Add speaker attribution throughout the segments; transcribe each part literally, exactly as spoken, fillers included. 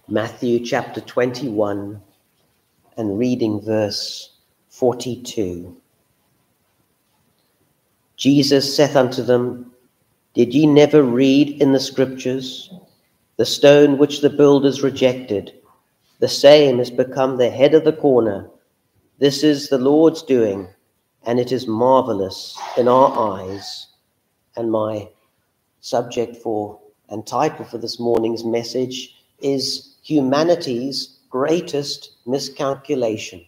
Speaker 1: Matthew chapter twenty-one and reading verse forty-two. Jesus saith unto them, Did ye never read in the scriptures, the stone which the builders rejected, the same is become the head of the corner. This is the Lord's doing, and it is marvelous in our eyes. And my subject for and title for this morning's message is humanity's greatest miscalculation.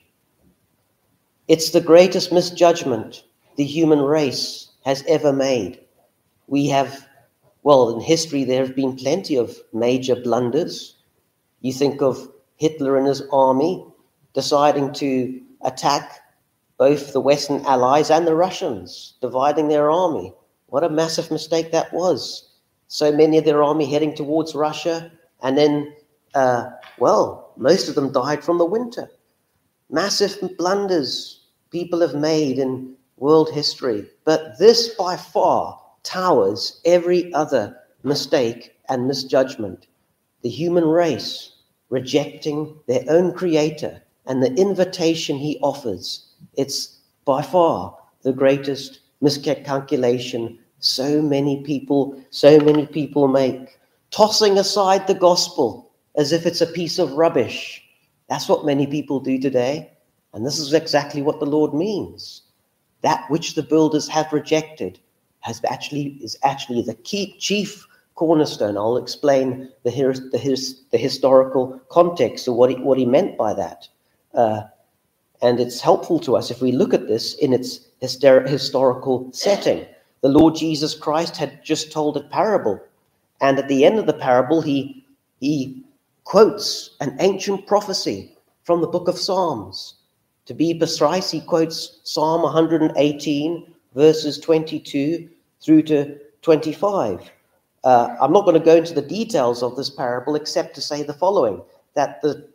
Speaker 1: It's the greatest misjudgment the human race has ever made. We have, well, in history there have been plenty of major blunders. You think of Hitler and his army deciding to attack both the Western Allies and the Russians, dividing their army. What a massive mistake that was. So many of their army heading towards Russia, and then, uh, well, most of them died from the winter. Massive blunders people have made in world history. But this by far towers every other mistake and misjudgment. The human race rejecting their own creator and the invitation he offers. It's by far the greatest miscalculation so many people, so many people make. Tossing aside the gospel as if it's a piece of rubbish. That's what many people do today. And this is exactly what the Lord means. That which the builders have rejected has actually is actually the key, chief cornerstone. I'll explain the, the, his, the historical context of what he, what he meant by that. Uh, and it's helpful to us if we look at this in its hyster- historical setting. The Lord Jesus Christ had just told a parable. And at the end of the parable, he, he quotes an ancient prophecy from the book of Psalms. To be precise, he quotes Psalm one hundred eighteen, verses twenty-two through to twenty-five. Uh, I'm not going to go into the details of this parable except to say the following, that the,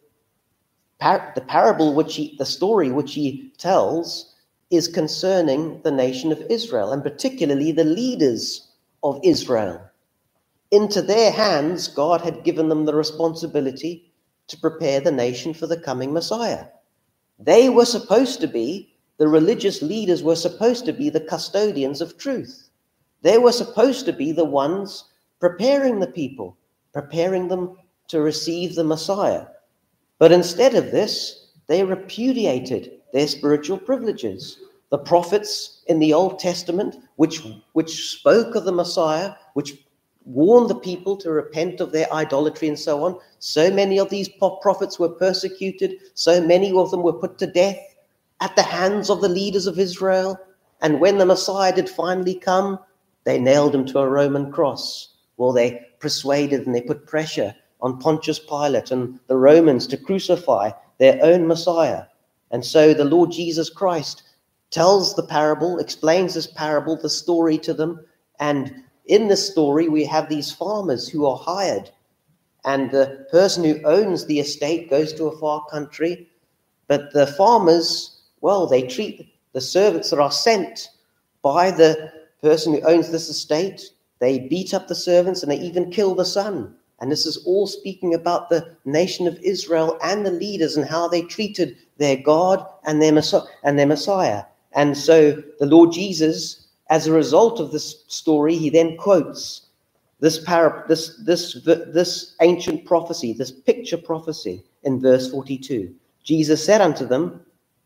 Speaker 1: par- the parable, which he, the story which he tells, is concerning the nation of Israel, and particularly the leaders of Israel. Into their hands, God had given them the responsibility to prepare the nation for the coming Messiah. They were supposed to be, the religious leaders were supposed to be the custodians of truth. They were supposed to be the ones preparing the people, preparing them to receive the Messiah. But instead of this, they repudiated their spiritual privileges. The prophets in the Old Testament, which, which spoke of the Messiah, which warned the people to repent of their idolatry and so on. So many of these prophets were persecuted. So many of them were put to death at the hands of the leaders of Israel. And when the Messiah did finally come, they nailed him to a Roman cross. Well, they persuaded and they put pressure on Pontius Pilate and the Romans to crucify their own Messiah. And so the Lord Jesus Christ tells the parable, explains this parable, the story to them. And in this story, we have these farmers who are hired. And the person who owns the estate goes to a far country. But the farmers, well, they treat the servants that are sent by the person who owns this estate. They beat up the servants and they even kill the son. And this is all speaking about the nation of Israel and the leaders and how they treated their God and their Messiah. And, their Messiah. And so the Lord Jesus, as a result of this story, he then quotes this parable, this, this, this ancient prophecy, this picture prophecy in verse forty-two. Jesus said unto them,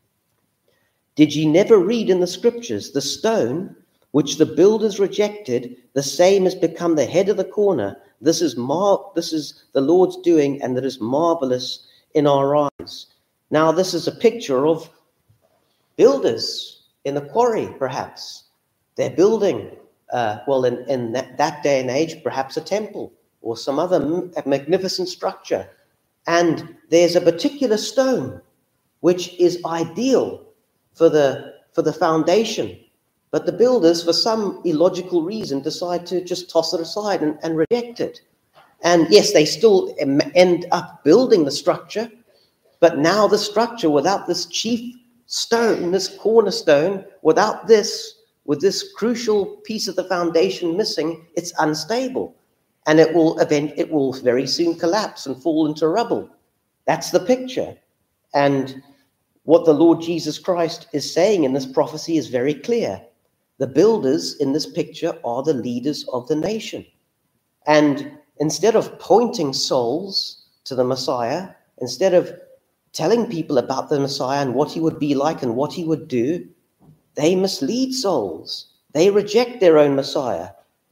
Speaker 1: Did ye never read in the scriptures, the stone which the builders rejected, the same has become the head of the corner. This is mar- this is the Lord's doing, and that is marvelous in our eyes. Now, this is a picture of builders in a quarry, perhaps. They're building, uh, well, in, in that, that day and age, perhaps a temple or some other m- magnificent structure. And there's a particular stone which is ideal for the, for the foundation. But the builders, for some illogical reason, decide to just toss it aside and, and reject it. And yes, they still end up building the structure, but now the structure without this chief stone, this cornerstone, without this, with this crucial piece of the foundation missing, it's unstable. and it will event, it will very soon collapse and fall into rubble. That's the picture. And what the Lord Jesus Christ is saying in this prophecy is very clear. The builders in this picture are the leaders of the nation. And instead of pointing souls to the Messiah, instead of telling people about the Messiah and what he would be like and what he would do, they mislead souls. They reject their own Messiah.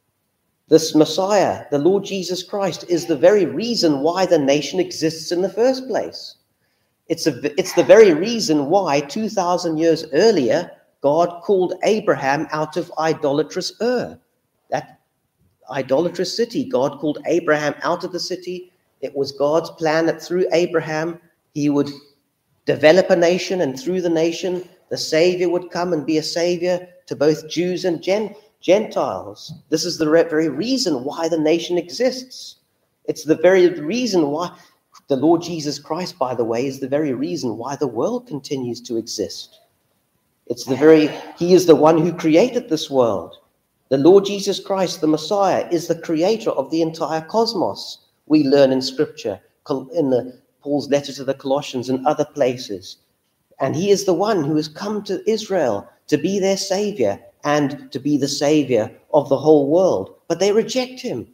Speaker 1: This Messiah, the Lord Jesus Christ, is the very reason why the nation exists in the first place. It's, a, it's the very reason why two thousand years earlier, God called Abraham out of idolatrous Ur, that idolatrous city. God called Abraham out of the city. It was God's plan that through Abraham, he would develop a nation, and through the nation, the Savior would come and be a Savior to both Jews and Gentiles. This is the very reason why the nation exists. It's the very reason why the Lord Jesus Christ, by the way, is the very reason why the world continues to exist. It's the very, he is the one who created this world. The Lord Jesus Christ, the Messiah, is the creator of the entire cosmos. We learn in Scripture, in the Paul's letter to the Colossians and other places. And he is the one who has come to Israel to be their Savior and to be the Savior of the whole world. But they reject him.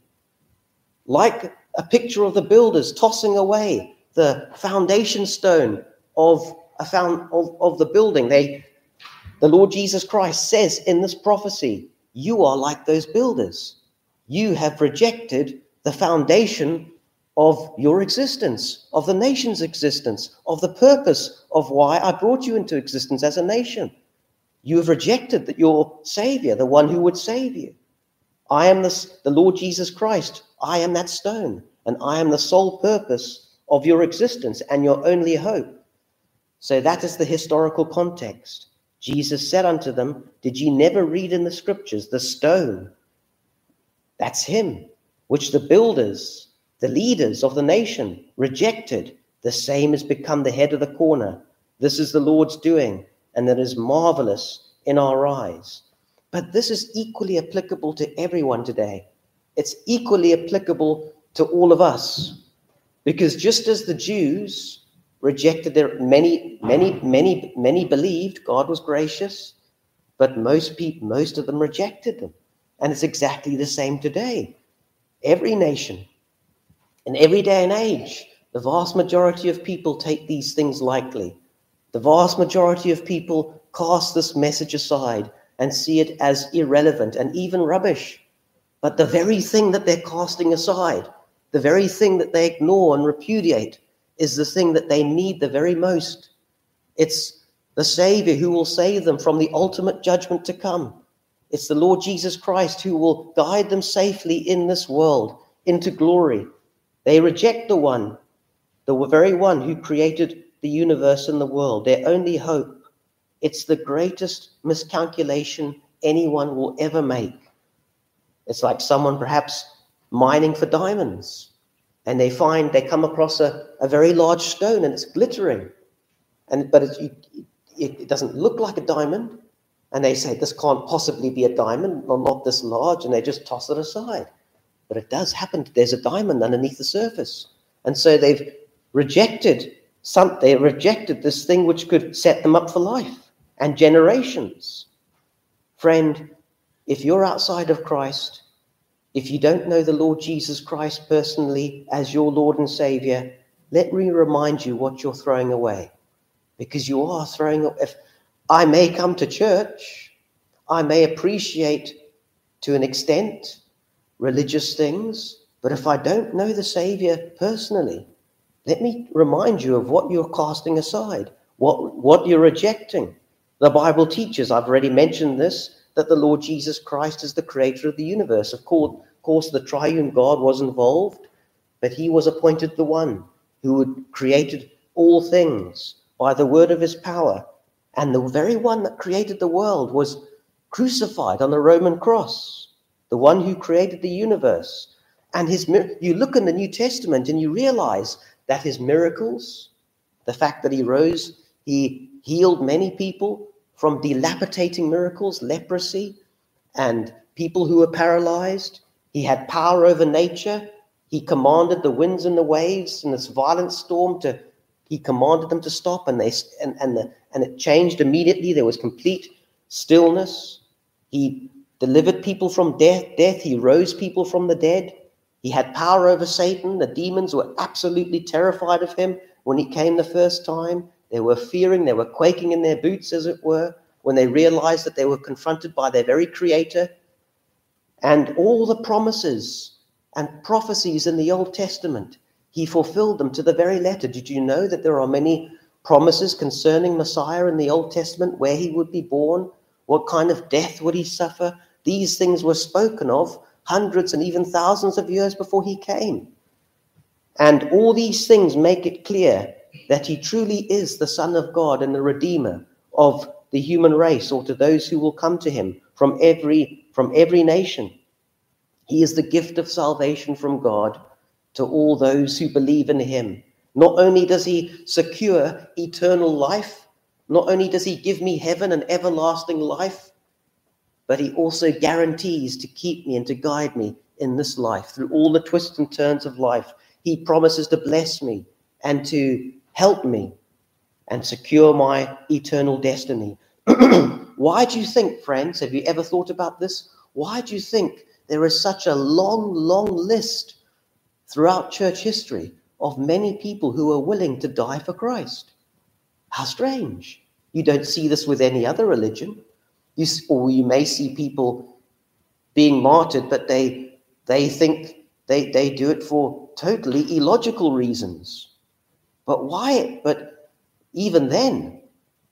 Speaker 1: Like a picture of the builders tossing away the foundation stone of, a found, of, of the building. They, the Lord Jesus Christ says in this prophecy, you are like those builders. You have rejected the foundation of your existence, of the nation's existence, of the purpose of why I brought you into existence as a nation. You have rejected that your Savior, the one who would save you. I am the, the Lord Jesus Christ. I am that stone, and I am the sole purpose of your existence and your only hope. So that is the historical context. Jesus said unto them, did ye never read in the scriptures, the stone, that's him, which the builders, the leaders of the nation, rejected, the same has become the head of the corner. This is the Lord's doing, and that is marvelous in our eyes. But this is equally applicable to everyone today. It's equally applicable to all of us. Because just as the Jews rejected their many, many, many, many believed God was gracious, but most people, most of them rejected them. And it's exactly the same today. Every nation, in every day and age, the vast majority of people take these things lightly. The vast majority of people cast this message aside and see it as irrelevant and even rubbish. But the very thing that they're casting aside, the very thing that they ignore and repudiate, is the thing that they need the very most. It's the Savior who will save them from the ultimate judgment to come. It's the Lord Jesus Christ who will guide them safely in this world into glory. They reject the one, the very one who created the universe and the world, their only hope. It's the greatest miscalculation anyone will ever make. It's like someone perhaps mining for diamonds, and they find they come across a, a very large stone and it's glittering, and but it, it, it doesn't look like a diamond, and they say this can't possibly be a diamond, or not this large, and they just toss it aside. But it does happen. There's a diamond underneath the surface, and so they've rejected some. They rejected this thing which could set them up for life and generations. Friend, if you're outside of Christ, if you don't know the Lord Jesus Christ personally as your Lord and Savior, let me remind you what you're throwing away. Because you are throwing away. If I may come to church, I may appreciate to an extent religious things, but if I don't know the Savior personally, let me remind you of what you're casting aside, what, what you're rejecting. The Bible teaches, I've already mentioned this, that the Lord Jesus Christ is the creator of the universe. Of course, the triune God was involved, but he was appointed the one who had created all things by the word of his power. And the very one that created the world was crucified on the Roman cross, the one who created the universe. And his, you look in the New Testament and you realize that his miracles, the fact that he rose, he healed many people from dilapidating miracles, leprosy, and people who were paralyzed. He had power over nature. He commanded the winds and the waves and this violent storm to, he commanded them to stop, and they and, and, the, and it changed immediately. There was complete stillness. He delivered people from death, death. He rose people from the dead. He had power over Satan. The demons were absolutely terrified of him when he came the first time. They were fearing, they were quaking in their boots, as it were, when they realized that they were confronted by their very creator. And all the promises and prophecies in the Old Testament, he fulfilled them to the very letter. Did you know that there are many promises concerning Messiah in the Old Testament, where he would be born, what kind of death would he suffer? These things were spoken of hundreds and even thousands of years before he came. And all these things make it clear that he truly is the Son of God and the Redeemer of the human race, or to those who will come to him from every from every nation. He is the gift of salvation from God to all those who believe in him. Not only does he secure eternal life, not only does he give me heaven and everlasting life, but he also guarantees to keep me and to guide me in this life through all the twists and turns of life. He promises to bless me and to help me and secure my eternal destiny. Why do you think, friends, have you ever thought about this? Why do you think there is such a long, long list throughout church history of many people who are willing to die for Christ? How strange. You don't see this with any other religion. You, or you may see people being martyred, but they they think they, they do it for totally illogical reasons. But why? But even then,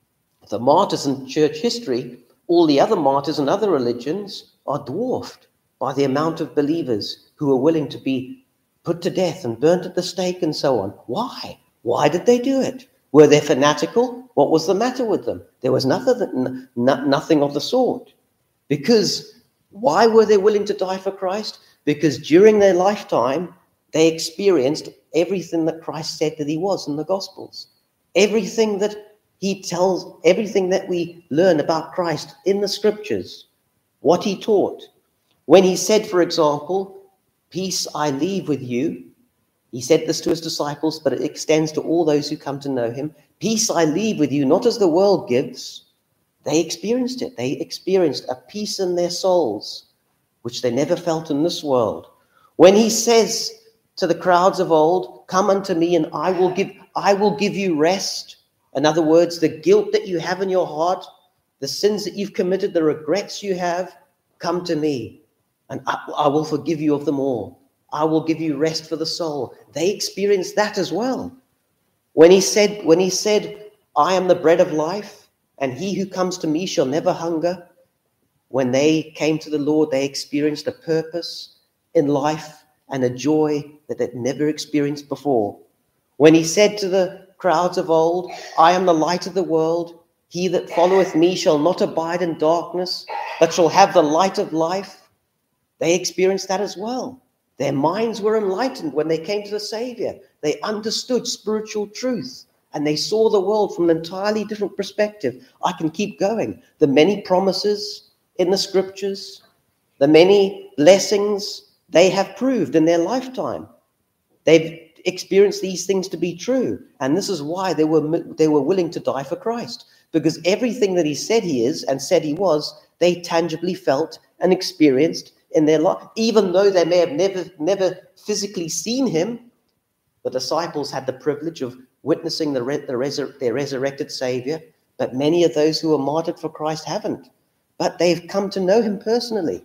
Speaker 1: the martyrs in church history, all the other martyrs in other religions are dwarfed by the amount of believers who are willing to be put to death and burnt at the stake and so on. Why? Why did they do it? Were they fanatical? What was the matter with them? There was nothing, nothing of the sort. Because why were they willing to die for Christ? Because during their lifetime, they experienced everything that Christ said that he was in the Gospels. Everything that he tells, everything that we learn about Christ in the Scriptures, what he taught. When he said, for example, peace I leave with you, he said this to his disciples, but it extends to all those who come to know him. Peace I leave with you, not as the world gives. They experienced it. They experienced a peace in their souls, which they never felt in this world. When he says to the crowds of old, come unto me and I will give, I will give you rest. In other words, the guilt that you have in your heart, the sins that you've committed, the regrets you have, come to me and I, I will forgive you of them all. I will give you rest for the soul. They experienced that as well. When he said, when he said, I am the bread of life, and he who comes to me shall never hunger. When they came to the Lord, they experienced a purpose in life and a joy that they'd never experienced before. When he said to the crowds of old, I am the light of the world. He that followeth me shall not abide in darkness, but shall have the light of life. They experienced that as well. Their minds were enlightened when they came to the Savior. They understood spiritual truth and they saw the world from an entirely different perspective. I can keep going. The many promises in the Scriptures, the many blessings they have proved in their lifetime. They've experienced these things to be true. And this is why they were, they were willing to die for Christ. Because everything that he said he is and said he was, they tangibly felt and experienced in their life. Even though they may have never, never physically seen him, the disciples had the privilege of witnessing the, the resur- their resurrected Savior. But many of those who were martyred for Christ haven't. But they've come to know him personally.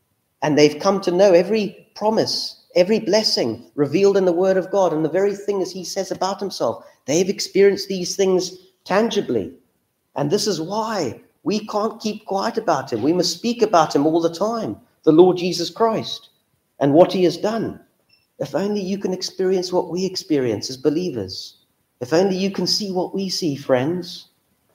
Speaker 1: And they've come to know every promise, every blessing revealed in the Word of God, and the very things he says about himself. They've experienced these things tangibly. And this is why we can't keep quiet about him. We must speak about him all the time, the Lord Jesus Christ, and what he has done. If only you can experience what we experience as believers. If only you can see what we see, friends.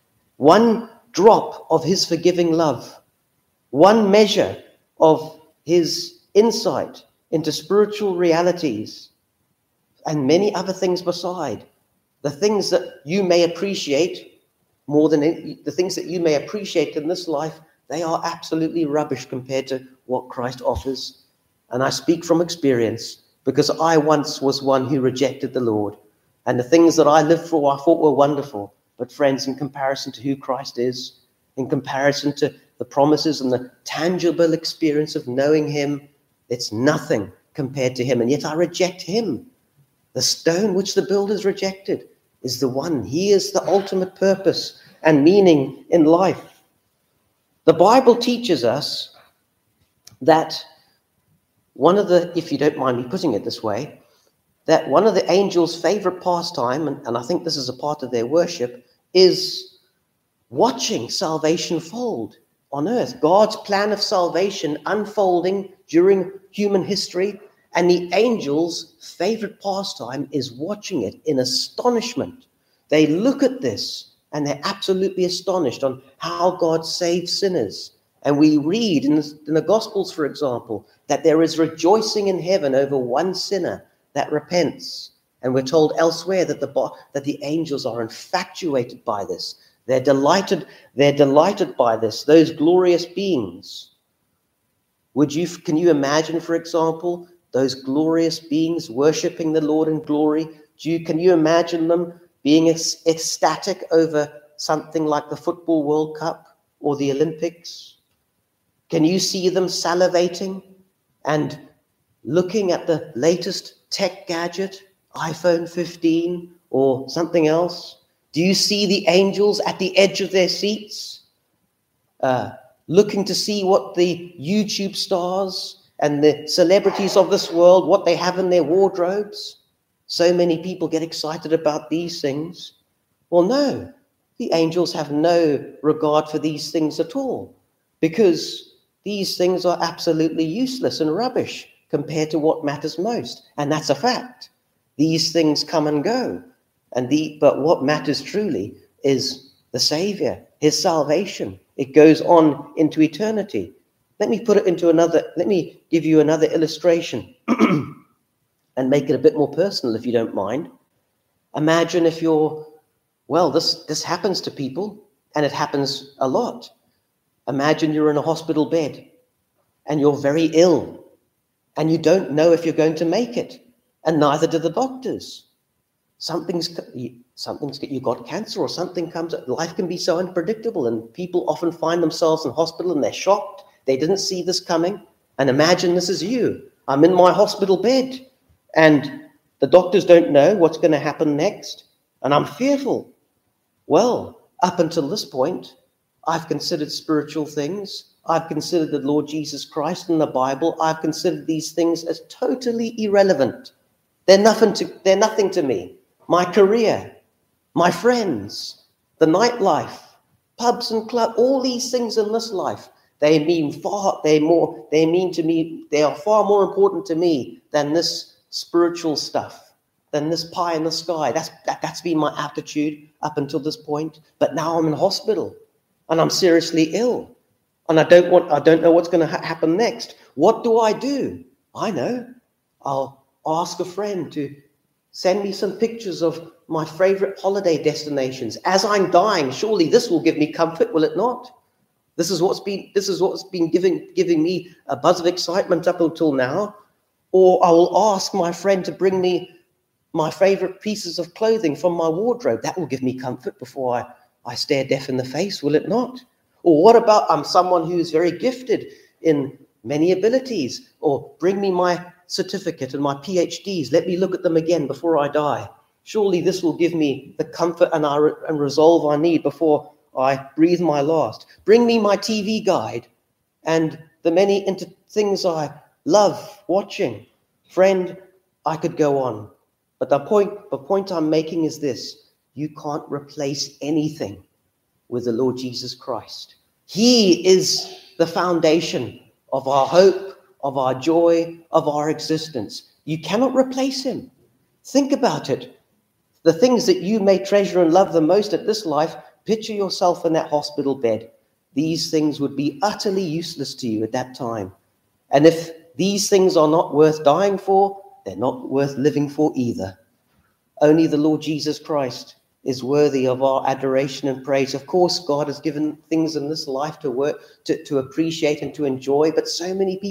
Speaker 1: One drop of his forgiving love, one measure of his insight into spiritual realities, and many other things beside. The things that you may appreciate more than any, the things that you may appreciate in this life, they are absolutely rubbish compared to what Christ offers And I speak from experience because I once was one who rejected the Lord. And the things that I lived for, I thought were wonderful. But friends, in comparison to who Christ is, in comparison to the promises and the tangible experience of knowing him, it's nothing compared to him. And yet I reject him. The stone which the builders rejected is the one. He is the ultimate purpose and meaning in life. The Bible teaches us that one of the, if you don't mind me putting it this way, that one of the angels' favorite pastime, and, and I think this is a part of their worship, is watching salvation fold on earth. God's plan of salvation unfolding during human history, and the angels' favorite pastime is watching it in astonishment. They look at this and they're absolutely astonished on how God saves sinners. And we read in the, in the Gospels, for example, that there is rejoicing in heaven over one sinner that repents. And we're told elsewhere that the that the angels are infatuated by this. They're delighted, they're delighted by this, those glorious beings. Would you, can you imagine, for example, those glorious beings worshiping the Lord in glory? Do you, can you imagine them being ecstatic over something like the Football World Cup or the Olympics? Can you see them salivating and looking at the latest tech gadget, iPhone fifteen or something else? Do you see the angels at the edge of their seats, uh, looking to see what the YouTube stars and the celebrities of this world, what they have in their wardrobes? So many people get excited about these things. Well, no, the angels have no regard for these things at all, because these things are absolutely useless and rubbish compared to what matters most. And that's a fact. These things come and go. And the but what matters truly is the Savior, his salvation. It goes on into eternity. Let me put it into another, let me give you another illustration and make it a bit more personal, if you don't mind. Imagine if you're, well, this, this happens to people, and it happens a lot. Imagine you're in a hospital bed and you're very ill and you don't know if you're going to make it, and neither do the doctors. Something's, something's, you got cancer or something comes up. Life can be so unpredictable, and people often find themselves in hospital and they're shocked. They didn't see this coming. And imagine this is you. I'm in my hospital bed and the doctors don't know what's going to happen next, and I'm fearful. Well, up until this point, I've considered spiritual things. I've considered the Lord Jesus Christ and the Bible. I've considered these things as totally irrelevant. They're nothing to, they're nothing to me. My career, my friends, the nightlife, pubs and clubs, all these things in this life, they mean far, they more, they mean to me, they are far more important to me than this spiritual stuff, than this pie in the sky. That's, that, that's been my attitude up until this point. But now I'm in hospital and I'm seriously ill, and I don't want, I don't know what's going to ha- happen next. What do I do? I know. I'll ask a friend to send me some pictures of my favorite holiday destinations. As I'm dying, surely this will give me comfort, will it not? This is what's been, this is what's been giving, giving me a buzz of excitement up until now. Or I will ask my friend to bring me my favorite pieces of clothing from my wardrobe. That will give me comfort before I, I stare death in the face, will it not? Or what about I'm someone who is very gifted in many abilities, or bring me my certificate and my P H Ds. Let me look at them again before I die. Surely this will give me the comfort and, I, and resolve I need before I breathe my last. Bring me my T V guide and the many inter- things I love watching. Friend, I could go on. But the point, the point I'm making is this: you can't replace anything with the Lord Jesus Christ. He is the foundation of our hope, of our joy, of our existence. You cannot replace him. Think about it. The things that you may treasure and love the most at this life, picture yourself in that hospital bed. These things would be utterly useless to you at that time. And if these things are not worth dying for, they're not worth living for either. Only the Lord Jesus Christ is worthy of our adoration and praise. Of course, God has given things in this life to work, to, to appreciate and to enjoy, but so many people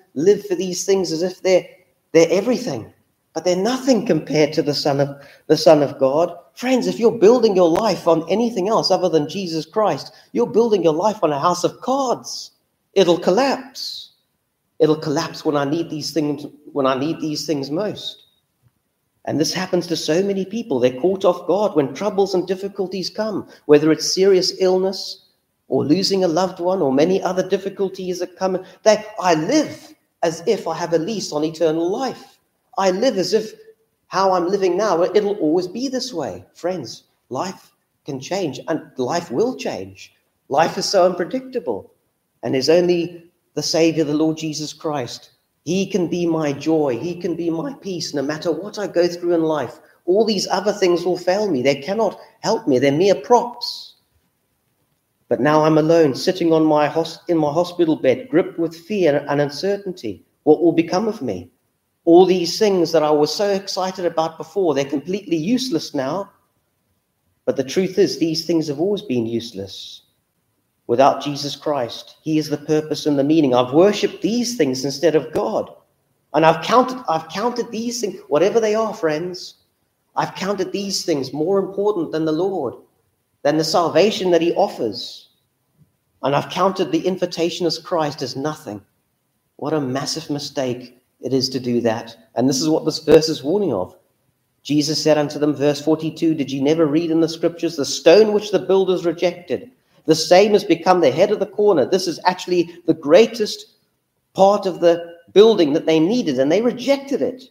Speaker 1: live for these things as if they're, they're everything. But they're nothing compared to the Son of the Son of God. Friends, if you're building your life on anything else other than Jesus Christ, you're building your life on a house of cards. It'll collapse. It'll collapse when I need these things, when I need these things most. And this happens to so many people. They're caught off guard when troubles and difficulties come, whether it's serious illness or losing a loved one or many other difficulties that come. They, I live as if I have a lease on eternal life. I live as if how I'm living now, it'll always be this way. Friends, life can change, and life will change. Life is so unpredictable, and there's only the Savior, the Lord Jesus Christ. He can be my joy. He can be my peace, no matter what I go through in life. All these other things will fail me. They cannot help me. They're mere props. But now I'm alone, sitting on my hos- in my hospital bed, gripped with fear and uncertainty. What will become of me? All these things that I was so excited about before, they're completely useless now. But the truth is, these things have always been useless. Without Jesus Christ, he is the purpose and the meaning. I've worshipped these things instead of God. And I've counted, I've counted these things, whatever they are, friends. I've counted these things more important than the Lord, than the salvation that he offers. And I've counted the invitation as Christ as nothing. What a massive mistake it is to do that. And this is what this verse is warning of. Jesus said unto them, verse forty-two, did ye never read in the scriptures, the stone which the builders rejected, the same has become the head of the corner. This is actually the greatest part of the building that they needed, and they rejected it.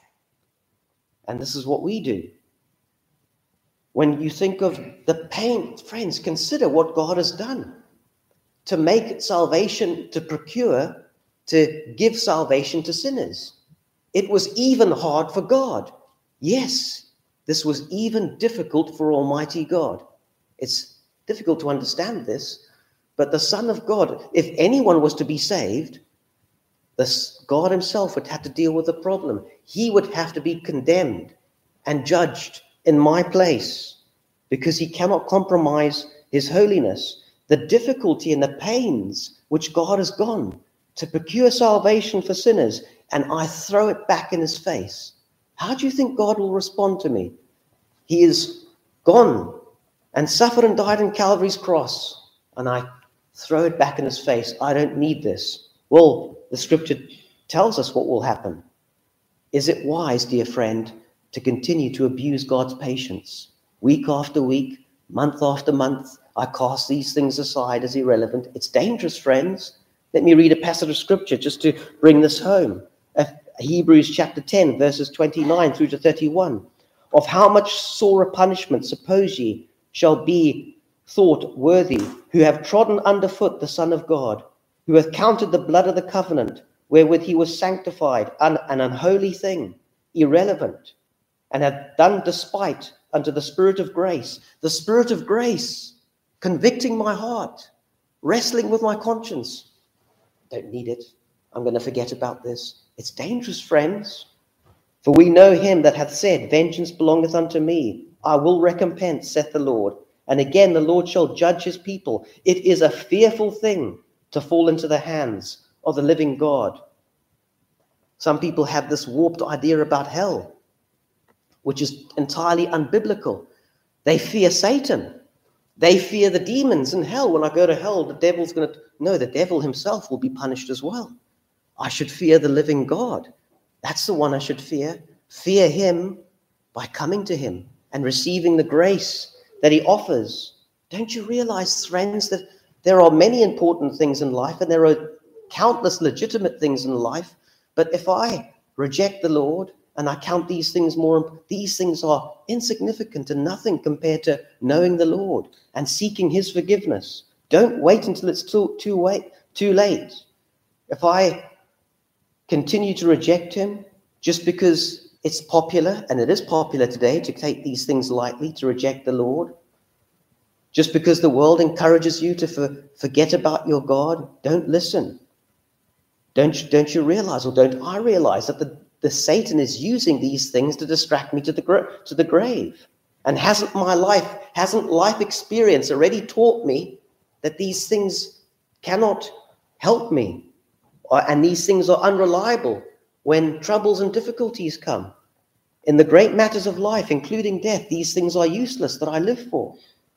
Speaker 1: And this is what we do. When you think of the pain, friends, consider what God has done to make salvation, to procure, to give salvation to sinners. It was even hard for God. Yes, this was even difficult for Almighty God. It's difficult to understand this, but the Son of God, if anyone was to be saved, this God himself would have to deal with the problem. He would have to be condemned and judged in my place because he cannot compromise his holiness. The difficulty and the pains which God has gone to procure salvation for sinners, and I throw it back in his face. How do you think God will respond to me? He is gone and suffered and died on Calvary's cross, and I throw it back in his face. I don't need this. Well, the scripture tells us what will happen. Is it wise, dear friend, to continue to abuse God's patience? Week after week, month after month, I cast these things aside as irrelevant. It's dangerous, friends. Let me read a passage of scripture just to bring this home. Hebrews chapter ten, verses twenty-nine through to thirty-one. Of how much sorer punishment, suppose ye, shall be thought worthy, who have trodden underfoot the Son of God, who hath counted the blood of the covenant, wherewith he was sanctified, an, an unholy thing, irrelevant, and hath done despite unto the Spirit of grace. The Spirit of grace, convicting my heart, wrestling with my conscience. Don't need it. I'm going to forget about this. It's dangerous, friends. For we know him that hath said, vengeance belongeth unto me. I will recompense, saith the Lord. And again, the Lord shall judge his people. It is a fearful thing to fall into the hands of the living God. Some people have this warped idea about hell, which is entirely unbiblical. They fear Satan. They fear the demons in hell. When I go to hell, the devil's going to... No, the devil himself will be punished as well. I should fear the living God. That's the one I should fear. Fear him by coming to him and receiving the grace that he offers. Don't you realize, friends, that there are many important things in life and there are countless legitimate things in life. But if I reject the Lord and I count these things more, these things are insignificant and nothing compared to knowing the Lord and seeking his forgiveness. Don't wait until it's too, too, wait, too late. If I continue to reject him just because it's popular, and it is popular today to take these things lightly, to reject the Lord, just because the world encourages you to for, forget about your God, don't listen. Don't, don't you realize, or don't I realize, that the, the Satan is using these things to distract me to the, to the grave? And hasn't my life, hasn't life experience already taught me that these things cannot help me And these things are unreliable when troubles and difficulties come. In the great matters of life, including death, these things are useless that I live for.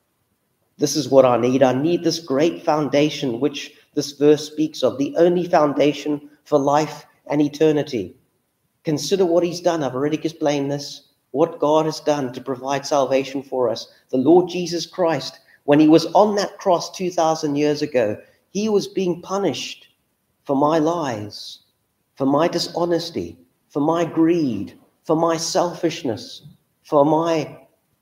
Speaker 1: This is what I need. I need this great foundation which this verse speaks of, the only foundation for life and eternity. Consider what he's done. I've already explained this. What God has done to provide salvation for us. The Lord Jesus Christ, when he was on that cross two thousand years ago, he was being punished for my lies, for my dishonesty, for my greed, for my selfishness, for my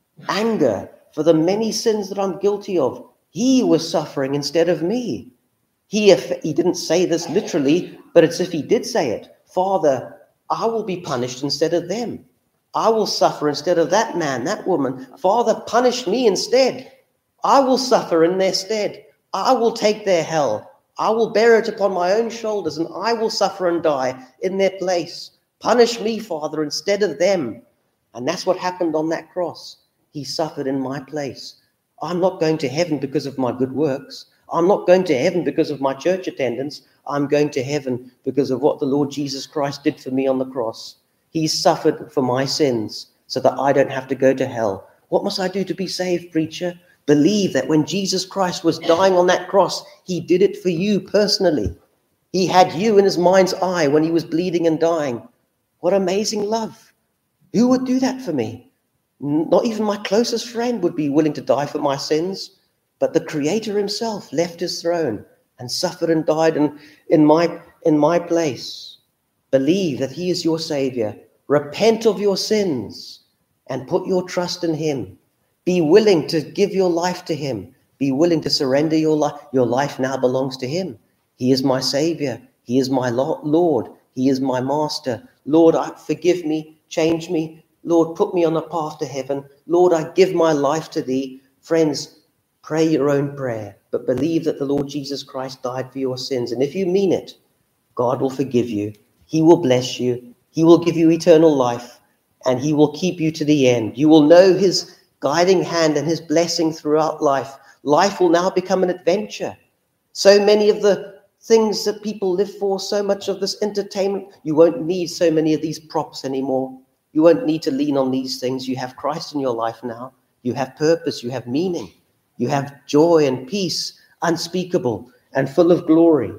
Speaker 1: anger, for the many sins that I'm guilty of. He was suffering instead of me. He, if, he didn't say this literally, but it's if he did say it. Father, I will be punished instead of them. I will suffer instead of that man, that woman. Father, punish me instead. I will suffer in their stead. I will take their hell. I will bear it upon my own shoulders, and I will suffer and die in their place. Punish me, Father, instead of them. And that's what happened on that cross. He suffered in my place. I'm not going to heaven because of my good works. I'm not going to heaven because of my church attendance. I'm going to heaven because of what the Lord Jesus Christ did for me on the cross. He suffered for my sins so that I don't have to go to hell. What must I do to be saved, preacher? Believe that when Jesus Christ was dying on that cross, he did it for you personally. He had you in his mind's eye when he was bleeding and dying. What amazing love. Who would do that for me? Not even my closest friend would be willing to die for my sins. But the Creator himself left his throne and suffered and died in, in, my, in my place. Believe that he is your Savior. Repent of your sins and put your trust in him. Be willing to give your life to him. Be willing to surrender your life. Your life now belongs to him. He is my Savior. He is my Lord. He is my Master. Lord, I, forgive me. Change me. Lord, put me on the path to heaven. Lord, I give my life to thee. Friends, pray your own prayer, but believe that the Lord Jesus Christ died for your sins. And if you mean it, God will forgive you. He will bless you. He will give you eternal life, and he will keep you to the end. You will know his guiding hand and his blessing throughout life. Life will now become an adventure. So many of the things that people live for, so much of this entertainment, you won't need so many of these props anymore. You won't need to lean on these things. You have Christ in your life now. You have purpose. You have meaning. You have joy and peace, unspeakable and full of glory.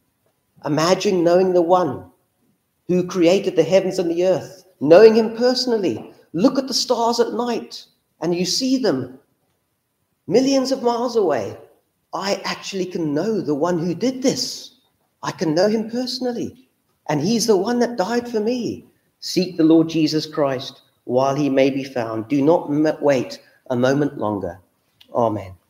Speaker 1: Imagine knowing the one who created the heavens and the earth, knowing him personally. Look at the stars at night and you see them millions of miles away. I actually can know the one who did this. I can know him personally, and he's the one that died for me. Seek the Lord Jesus Christ while he may be found. Do not wait a moment longer. Amen.